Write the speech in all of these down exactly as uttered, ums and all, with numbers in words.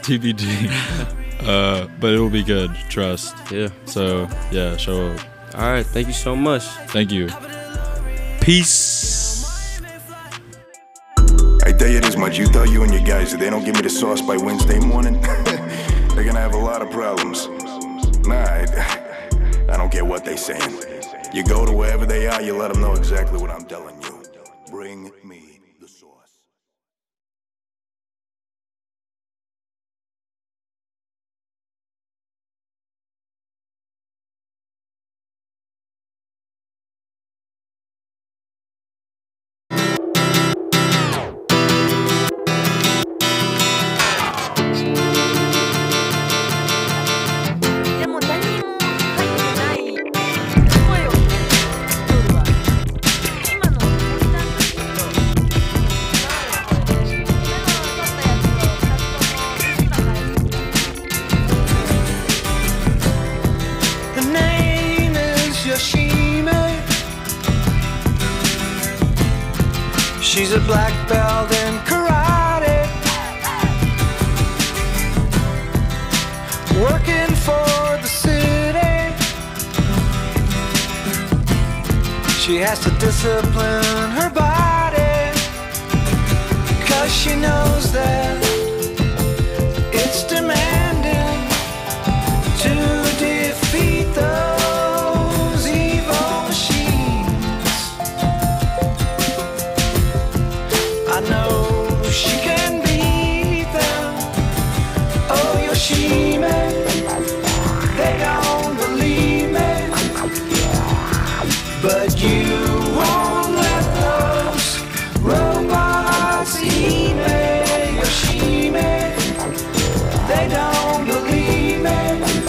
T B D. uh, but it will be good. Trust. Yeah. So yeah, show up. All right. Thank you so much. Thank you. Peace. I tell you this much, you tell you and your guys, if they don't give me the sauce by Wednesday morning, they're gonna have a lot of problems. Nah, I, I don't care what they saying. You go to wherever they are, you let them know exactly what I'm telling you. Bring me the sauce. She's a black belt in karate, working for the city. She has to discipline her body, 'cause she knows that it's demanding to defeat those evil machines. I know she can beat them. Oh, Yoshime, they don't believe me, but you won't let those robots eat me. Yoshime, they don't believe me,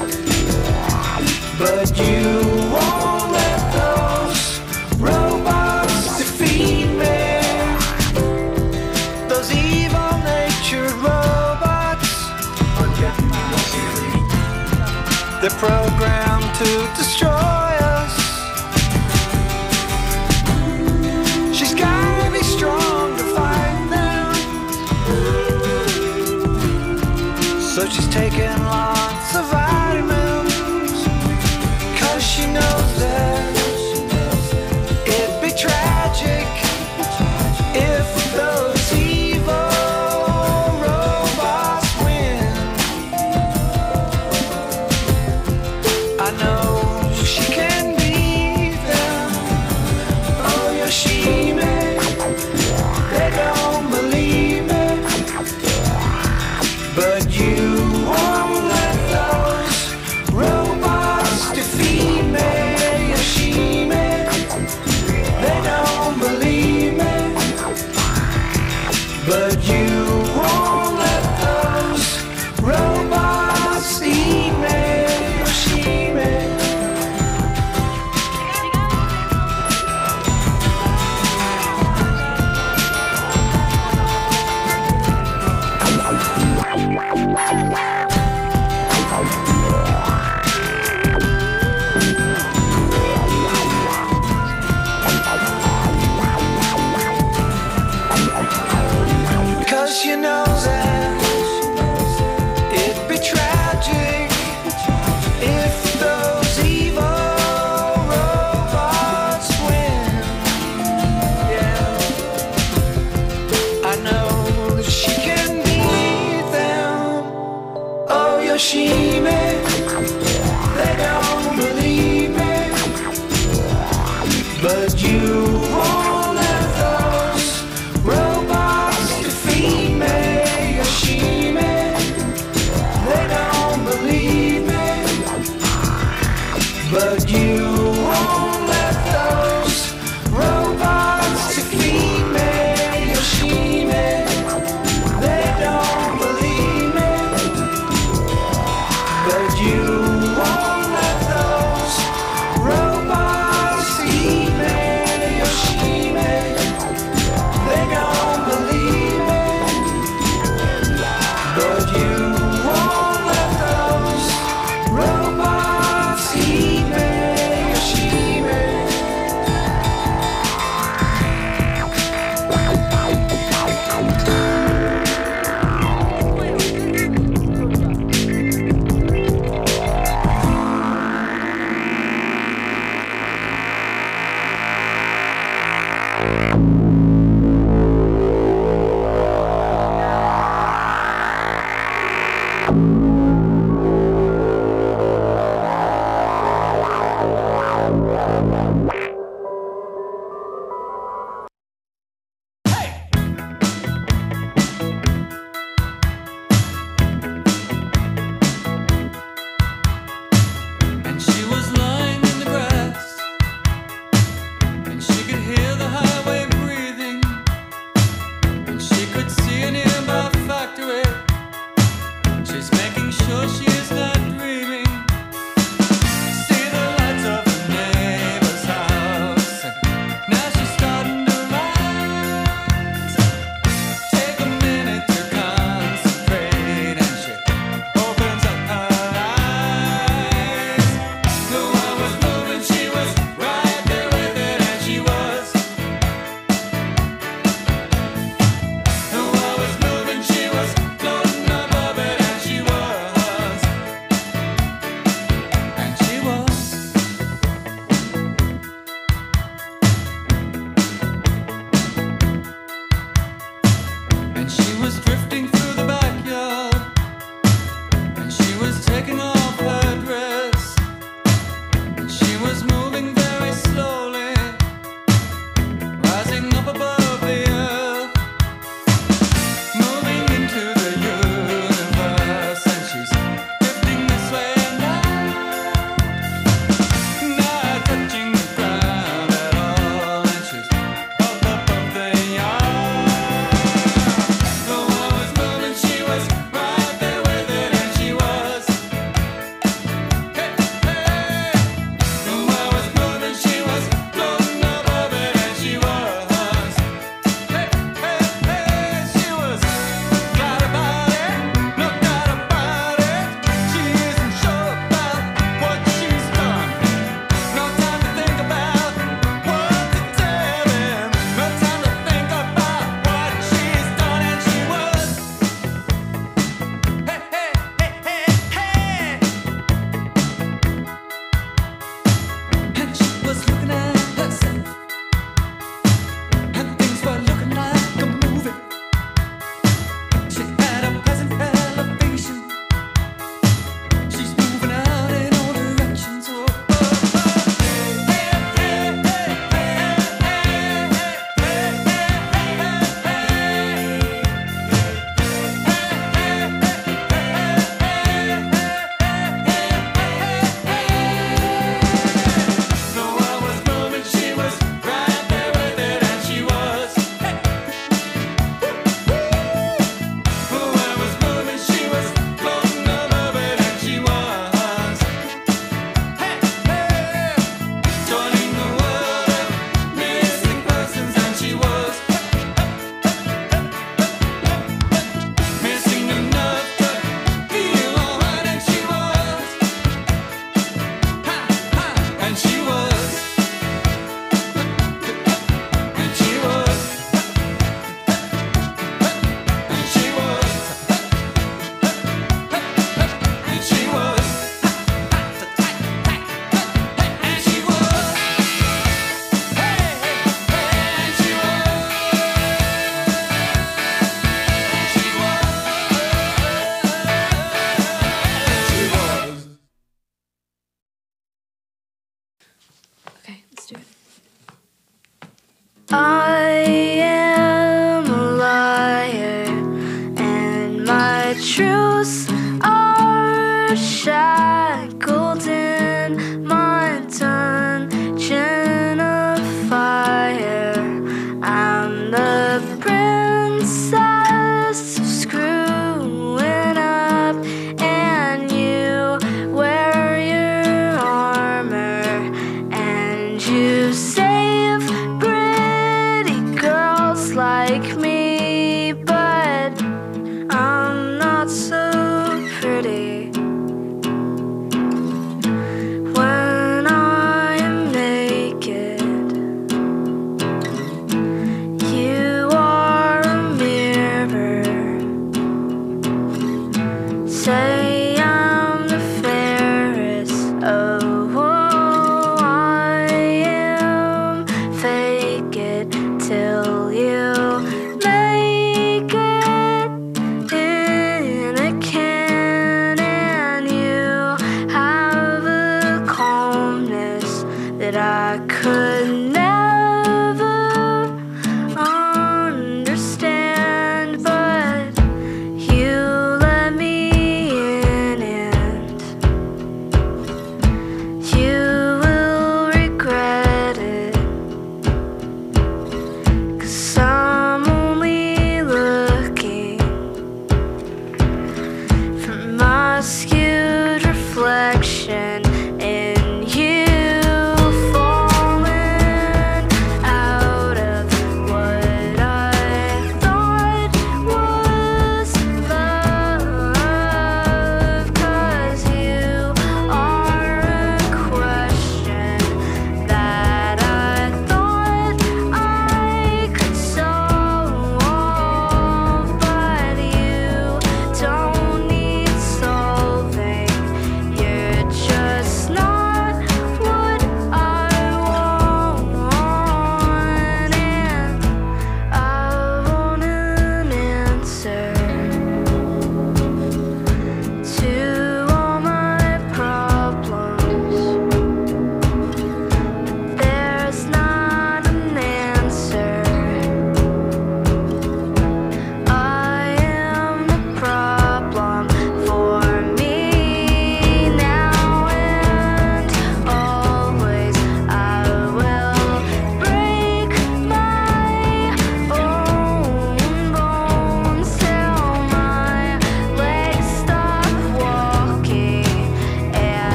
but you won't let those robots defeat me. Those evil-natured robots, they're programmed to destroy us. She's gotta be strong to fight them, so she's taking lots of vitamins, 'cause she knows that it'd be tragic if those evil robots win. I know she can beat them. Oh, Yoshime, they don't believe me, but you won't let those robots defeat me. Yoshime, they don't believe me, but you won't let those robots eat me. Yoshime. Cause you know that it'd be tragic if those evil robots win. Yeah, I know that she can beat them. Oh, Yoshime, they don't believe me, but you won't let those robots defeat me. Yoshime, they don't believe me, but you won't let those robots defeat me. Yoshime, they don't believe me, but you She's making sure she is not dreaming. See the lights of the neighbor's house. Now she's starting to rise. Take a minute to concentrate, and she opens up her eyes. The world was moving, she was right there with it, and she was. The world was moving, she was floating above it, and she was. And she was. And she was drifting through the backyard, and she was taking off her dress, and she was moving very slowly, rising up above the earth, moving into the universe, and she's drifting this way and out, not touching the ground at all, and she's up above the yard. The world was moving, she was right there with it, and she was. Hey, hey. The world was moving, she was floating above it, and she was. Hey, hey, hey. She was glad about it, no doubt about it. She isn't sure about what she's done. No time to think about what to tell him. No time to think about what she's done, and she was. Hey, hey, hey, hey, hey. And she was looking at herself, and things were looking like a movie. She had a pleasant elevation. She's moving out in all directions. Oh, oh, oh. Hey, hey, hey, hey, hey, hey, The world was moving, she was right there with it, and she was. The world was moving, she was floating above it, and she was. Joining the world of missing persons, and she was. Missing enough to feel alright, and she was. And she was. And she was. And she was. And she was. And she was. Hey, hey, hey, and she was. And she was. And she was. Okay, let's do it. I am a liar, and my truths are shackled in my dungeon of fire. I'm the princess screwing up, and you wear your armor, and you save pretty girls like me, but I'm not so pretty. When I am naked, you are a mirror. Say I'm the fairest. Oh, I am. Fake it till you make it in a can, and you have a calmness that I could never understand, but you let me in.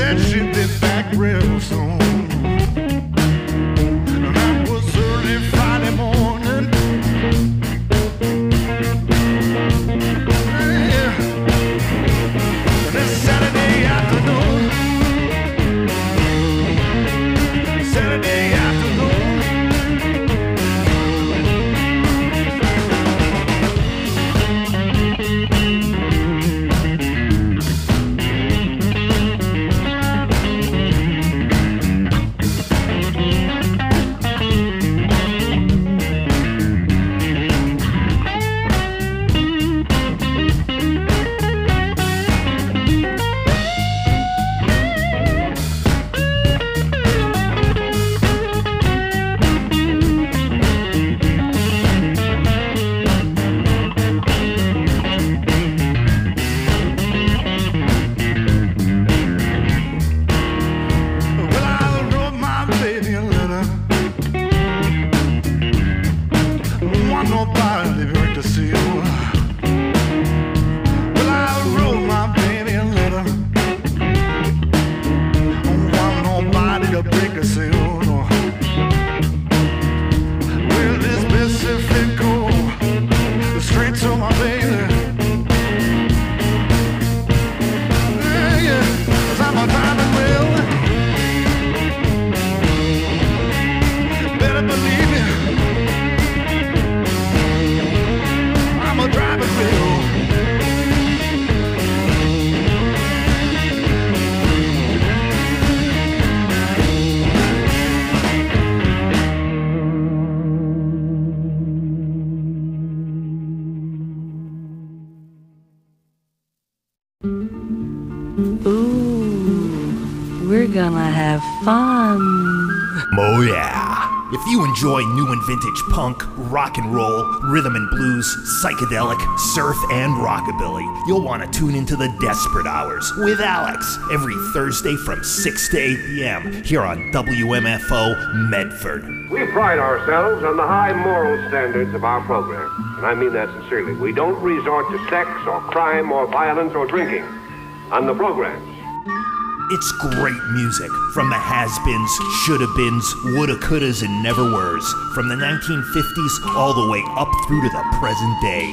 said she'd be back real soon. That was early Friday morning. Yeah. This Saturday afternoon. Saturday afternoon. We're gonna have fun. Oh yeah. If you enjoy new and vintage punk, rock and roll, rhythm and blues, psychedelic, surf, and rockabilly, you'll want to tune into the Desperate Hours with Alex every Thursday from six to eight p.m. here on W M F O Medford. We pride ourselves on the high moral standards of our program, and I mean that sincerely. We don't resort to sex or crime or violence or drinking on the programs. It's great music from the has-beens, shoulda-beens, woulda, couldas, and never-weres, from the nineteen fifties all the way up through to the present day.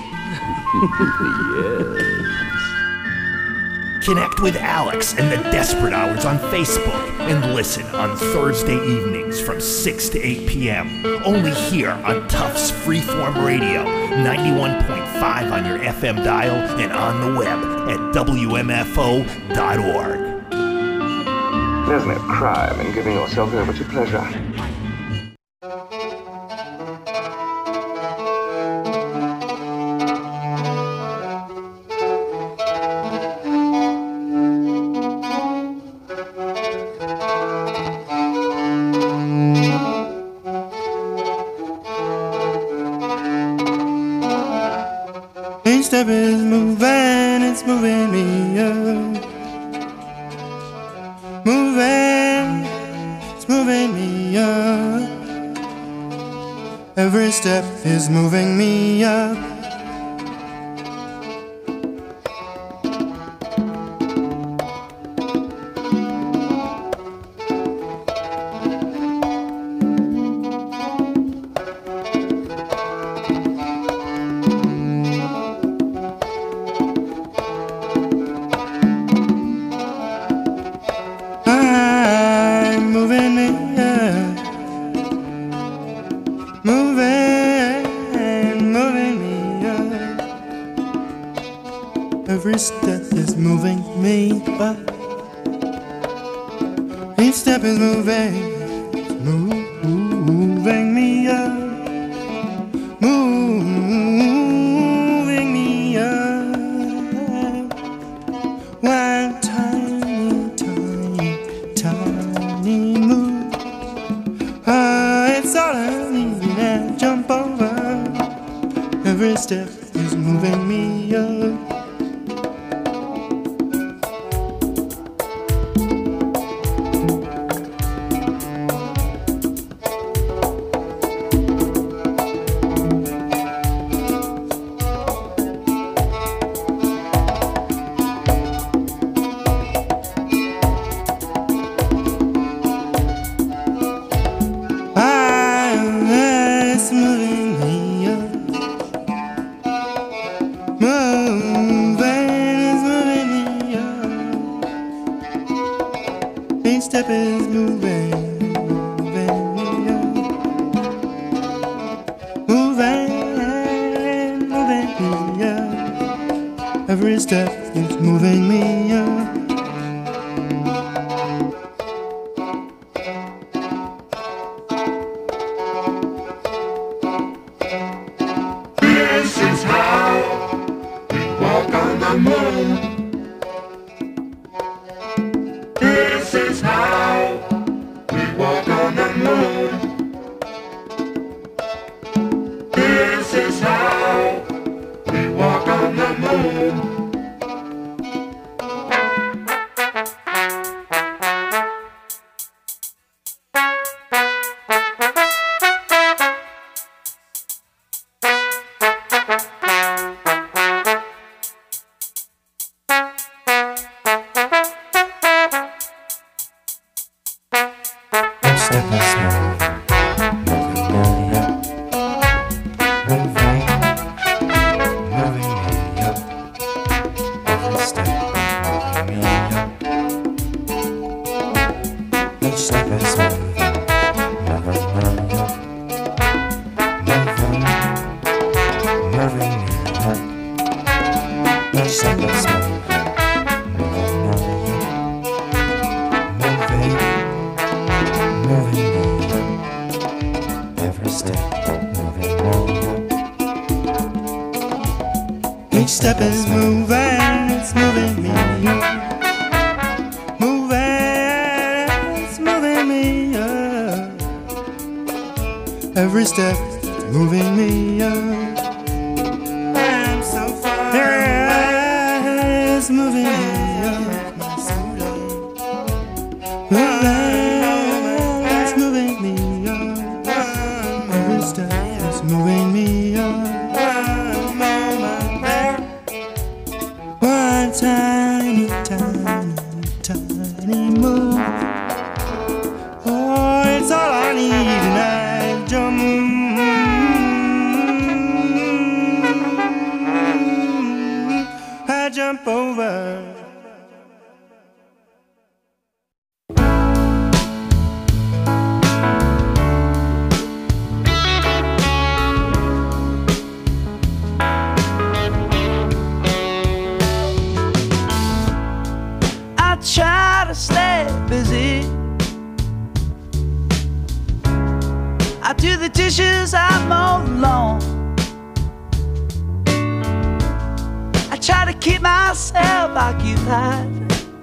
Yes. Connect with Alex and the Desperate Hours on Facebook and listen on Thursday evenings from six to eight p.m. only here on Tufts Freeform Radio, ninety-one point five on your F M dial and on the web at W M F O dot org. There's no crime in giving yourself over to pleasure. Each step is moving, it's moving me up. Moving, it's moving me up. Every step is moving me up. Every step is moving me up. Each step is moving, moving me up, moving me up. One tiny, tiny, tiny move. Ah, it's all I need to jump over. Every step is moving me up. Each step is moving, moving me up. Moving, moving me up. Every step is moving me up. This is how we walk on the moon. This is how we walk on the moon. This is how we walk on the moon. Each step is moving, it's moving me up. Moving, it's moving me up. Every step is moving me up. I'm so far away. It's moving me up. Moving, it's moving me up. Every step is moving me up. One tiny, tiny, tiny move. Oh, it's all I need, and I jump. I jump over. Try to stay busy. I do the dishes, I mow the lawn. I try to keep myself occupied,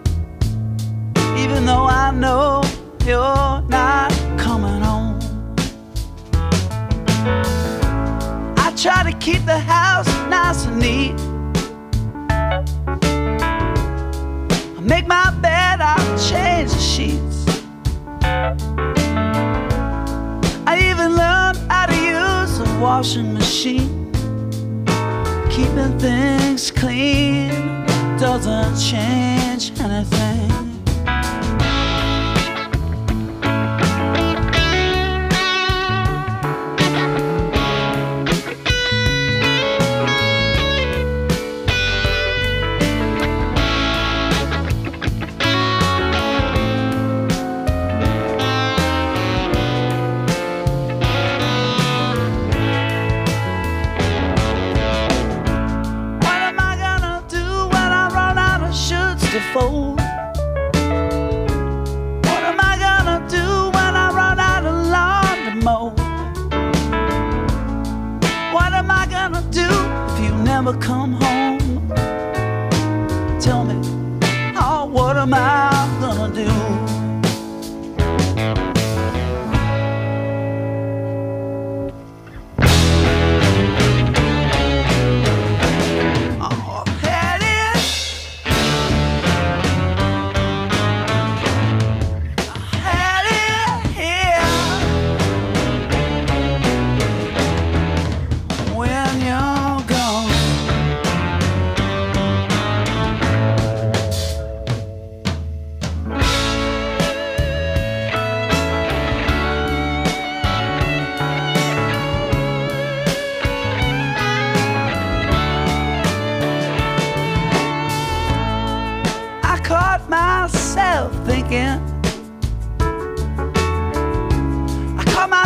even though I know you're not coming home. I try to keep the house nice and neat. Make my bed, I'll change the sheets. I even learned how to use a washing machine. Keeping things clean doesn't change anything. Fold.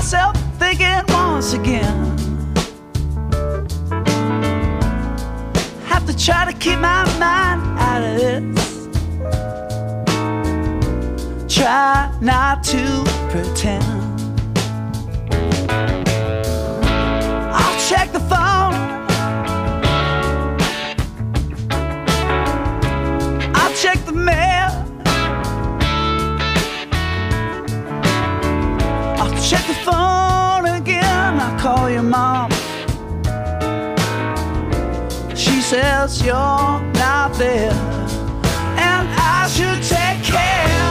myself thinking once again. Have to try to keep my mind out of this. Try not to pretend. I'll check the phone. I'll check the mail. I'll check the phone again. I'll call your mom. She says you're not there, and I should take care.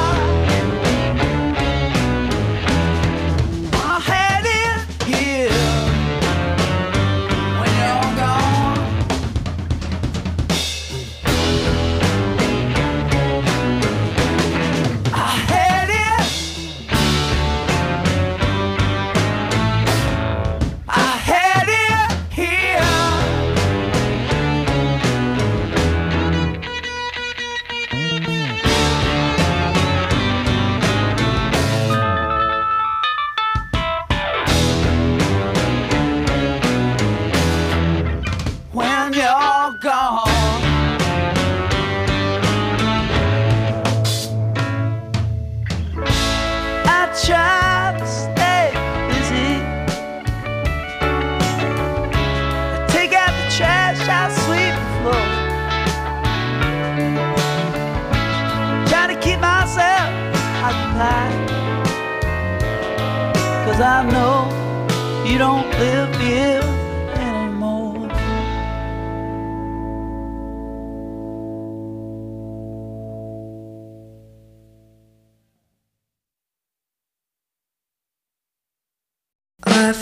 I had it here when you're gone. I had it. I had it here. When you're gone. I try to stay busy. I take out the trash, I sweep the floor. Try to keep myself occupied, 'cause I know you don't live here anymore. I